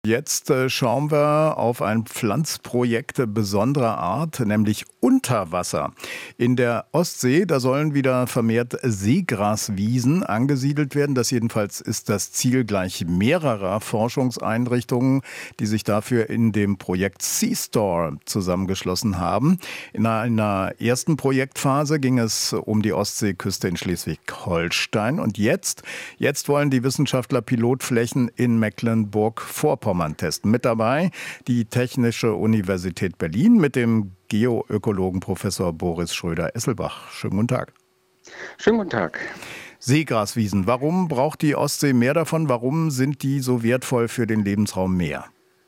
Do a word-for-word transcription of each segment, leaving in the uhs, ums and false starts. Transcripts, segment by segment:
Jetzt äh, schauen wir auf ein Pflanzprojekt besonderer Art, nämlich unter Wasser. In der Ostsee, da sollen wieder vermehrt Seegraswiesen angesiedelt werden. Das jedenfalls ist das Ziel gleich mehrerer Forschungseinrichtungen, die sich dafür in dem Projekt Seastore zusammengeschlossen haben. In einer ersten Projektphase ging es um die Ostseeküste in Schleswig-Holstein. Und jetzt, jetzt wollen die Wissenschaftler Pilotflächen in Mecklenburg-Vorpommern testen. Mit dabei die Technische Universität Berlin mit dem Geoökologen Professor Boris Schröder-Esselbach. Schönen guten Tag. Schönen guten Tag. Seegraswiesen. Warum braucht die Ostsee mehr davon? Warum sind die so wertvoll für den Lebensraum Meer?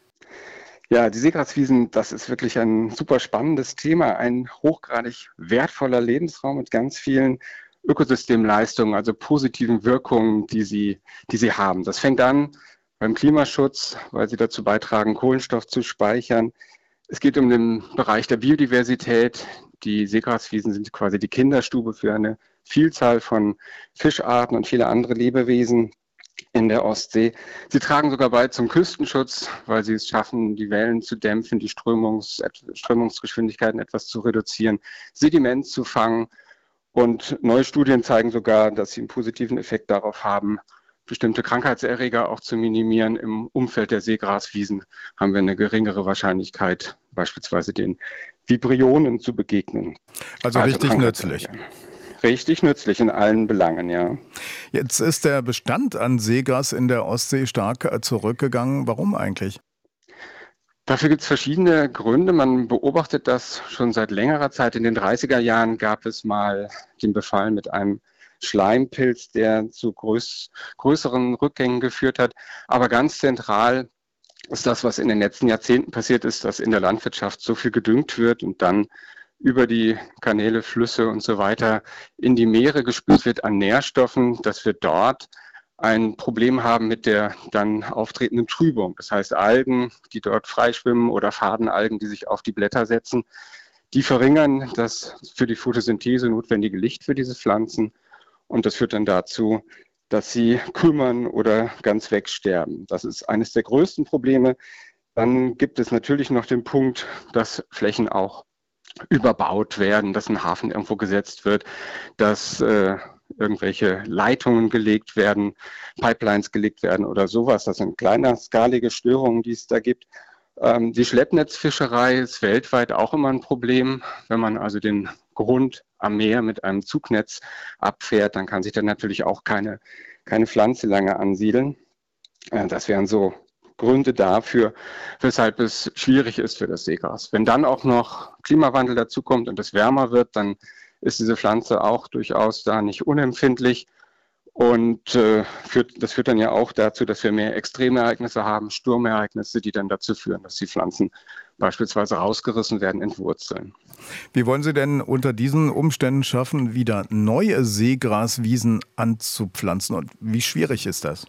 Ja, die Seegraswiesen, das ist wirklich ein super spannendes Thema, ein hochgradig wertvoller Lebensraum mit ganz vielen Ökosystemleistungen, also positiven Wirkungen, die sie, die sie haben. Das fängt an beim Klimaschutz, weil sie dazu beitragen, Kohlenstoff zu speichern. Es geht um den Bereich der Biodiversität. Die Seegraswiesen sind quasi die Kinderstube für eine Vielzahl von Fischarten und viele andere Lebewesen in der Ostsee. Sie tragen sogar bei zum Küstenschutz, weil sie es schaffen, die Wellen zu dämpfen, die Strömungs Strömungsgeschwindigkeiten etwas zu reduzieren, Sediment zu fangen. Und neue Studien zeigen sogar, dass sie einen positiven Effekt darauf haben, bestimmte Krankheitserreger auch zu minimieren. Im Umfeld der Seegraswiesen haben wir eine geringere Wahrscheinlichkeit, beispielsweise den Vibrionen zu begegnen. Also, also richtig nützlich. Richtig nützlich in allen Belangen, ja. Jetzt ist der Bestand an Seegras in der Ostsee stark zurückgegangen. Warum eigentlich? Dafür gibt es verschiedene Gründe. Man beobachtet das schon seit längerer Zeit. In den dreißiger Jahren gab es mal den Befall mit einem Schleimpilz, der zu größ, größeren Rückgängen geführt hat. Aber ganz zentral ist das, was in den letzten Jahrzehnten passiert ist, dass in der Landwirtschaft so viel gedüngt wird und dann über die Kanäle, Flüsse und so weiter in die Meere gespült wird an Nährstoffen, dass wir dort ein Problem haben mit der dann auftretenden Trübung. Das heißt, Algen, die dort freischwimmen oder Fadenalgen, die sich auf die Blätter setzen, die verringern das für die Photosynthese notwendige Licht für diese Pflanzen. Und das führt dann dazu, dass sie kümmern oder ganz wegsterben. Das ist eines der größten Probleme. Dann gibt es natürlich noch den Punkt, dass Flächen auch überbaut werden, dass ein Hafen irgendwo gesetzt wird, dass äh, irgendwelche Leitungen gelegt werden, Pipelines gelegt werden oder sowas. Das sind kleinerskalige Störungen, die es da gibt. Ähm, die Schleppnetzfischerei ist weltweit auch immer ein Problem. Wenn man also den Grund am Meer mit einem Zugnetz abfährt, dann kann sich dann natürlich auch keine, keine Pflanze lange ansiedeln. Äh, das wären so Gründe dafür, weshalb es schwierig ist für das Seegras. Wenn dann auch noch Klimawandel dazukommt und es wärmer wird, dann ist diese Pflanze auch durchaus da nicht unempfindlich. Und äh, führt, das führt dann ja auch dazu, dass wir mehr Extremereignisse haben, Sturmereignisse, die dann dazu führen, dass die Pflanzen beispielsweise rausgerissen werden, entwurzeln. Wie wollen Sie denn unter diesen Umständen schaffen, wieder neue Seegraswiesen anzupflanzen? Und wie schwierig ist das?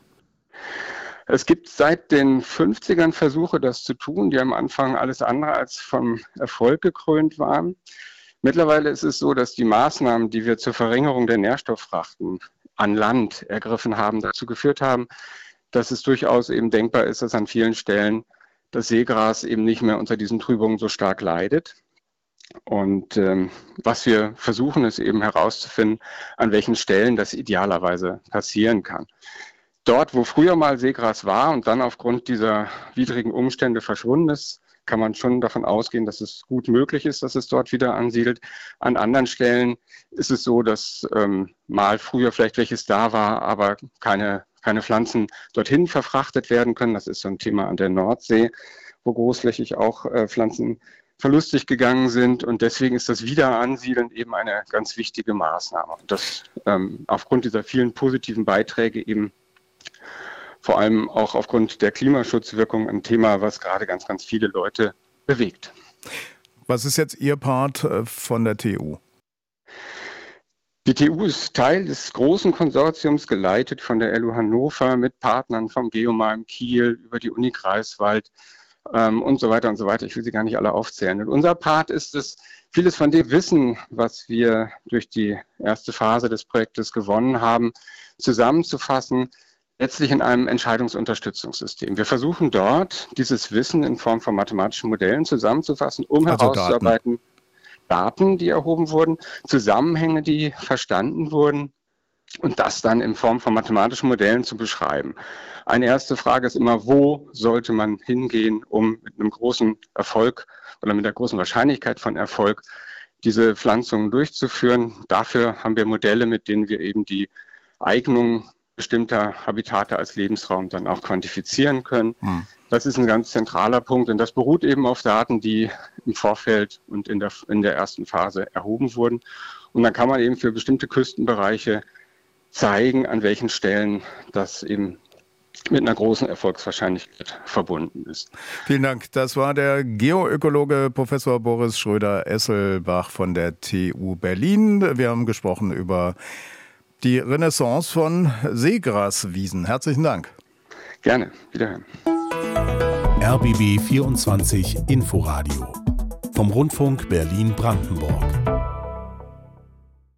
Es gibt seit den fünfzigern Versuche, das zu tun, die am Anfang alles andere als vom Erfolg gekrönt waren. Mittlerweile ist es so, dass die Maßnahmen, die wir zur Verringerung der Nährstofffrachten an Land ergriffen haben, dazu geführt haben, dass es durchaus eben denkbar ist, dass an vielen Stellen das Seegras eben nicht mehr unter diesen Trübungen so stark leidet. Und ähm, was wir versuchen, ist eben herauszufinden, an welchen Stellen das idealerweise passieren kann. Dort, wo früher mal Seegras war und dann aufgrund dieser widrigen Umstände verschwunden ist, kann man schon davon ausgehen, dass es gut möglich ist, dass es dort wieder ansiedelt. An anderen Stellen ist es so, dass ähm, mal früher vielleicht welches da war, aber keine, keine Pflanzen dorthin verfrachtet werden können. Das ist so ein Thema an der Nordsee, wo großflächig auch äh, Pflanzen verlustig gegangen sind. Und deswegen ist das Wiederansiedeln eben eine ganz wichtige Maßnahme. Und das ähm, aufgrund dieser vielen positiven Beiträge eben vor allem auch aufgrund der Klimaschutzwirkung ein Thema, was gerade ganz, ganz viele Leute bewegt. Was ist jetzt Ihr Part von der T U? Die T U ist Teil des großen Konsortiums, geleitet von der L U Hannover mit Partnern vom Geomar Kiel über die Uni Greifswald ähm, und so weiter und so weiter. Ich will sie gar nicht alle aufzählen. Und unser Part ist es, vieles von dem Wissen, was wir durch die erste Phase des Projektes gewonnen haben, zusammenzufassen, letztlich in einem Entscheidungsunterstützungssystem. Wir versuchen dort, dieses Wissen in Form von mathematischen Modellen zusammenzufassen, um Also herauszuarbeiten, Daten. Daten, die erhoben wurden, Zusammenhänge, die verstanden wurden, und das dann in Form von mathematischen Modellen zu beschreiben. Eine erste Frage ist immer, wo sollte man hingehen, um mit einem großen Erfolg oder mit einer großen Wahrscheinlichkeit von Erfolg diese Pflanzungen durchzuführen. Dafür haben wir Modelle, mit denen wir eben die Eignung bestimmter Habitate als Lebensraum dann auch quantifizieren können. Hm. Das ist ein ganz zentraler Punkt und das beruht eben auf Daten, die im Vorfeld und in der, in der ersten Phase erhoben wurden. Und dann kann man eben für bestimmte Küstenbereiche zeigen, an welchen Stellen das eben mit einer großen Erfolgswahrscheinlichkeit verbunden ist. Vielen Dank. Das war der Geoökologe Professor Boris Schröder-Esselbach von der T U Berlin. Wir haben gesprochen über die Renaissance von Seegraswiesen. Herzlichen Dank. Gerne. Wiederhören. R B B vierundzwanzig Inforadio vom Rundfunk Berlin-Brandenburg.